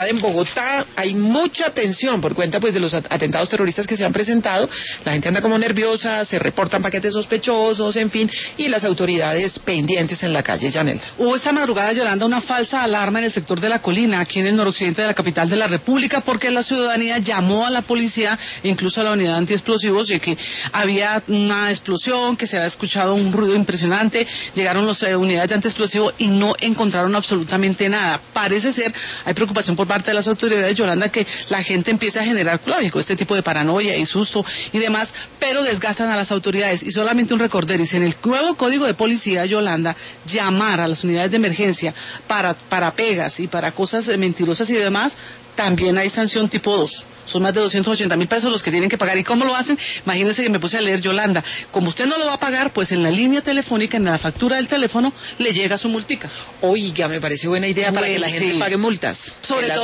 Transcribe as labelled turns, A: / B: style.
A: En Bogotá hay mucha tensión por cuenta pues de los atentados terroristas que se han presentado. La gente anda como nerviosa, se reportan paquetes sospechosos, en fin, y las autoridades pendientes en la calle. Yanela.
B: Hubo esta madrugada, Yolanda, una falsa alarma en el sector de La Colina, aquí en el noroccidente de la capital de la República, porque la ciudadanía llamó a la policía, incluso a la unidad antiexplosivos, de que había una explosión, que se había escuchado un ruido impresionante. Llegaron las unidades de antiexplosivos y no encontraron absolutamente nada. Parece ser, hay preocupación por parte de las autoridades, Yolanda, que la gente empieza a generar, lógico, este tipo de paranoia y susto y demás, pero desgastan a las autoridades. Y solamente un recorderis, en el nuevo código de policía, Yolanda, llamar a las unidades de emergencia para pegas y para cosas mentirosas y demás, también hay sanción tipo 2. Son más de 280.000 pesos los que tienen que pagar. ¿Y cómo lo hacen? Imagínense que me puse a leer, Yolanda. Como usted no lo va a pagar, pues en la línea telefónica, en la factura del teléfono, le llega su multica.
A: Oiga, me parece buena idea para que la gente pague multas.
B: Sobre todo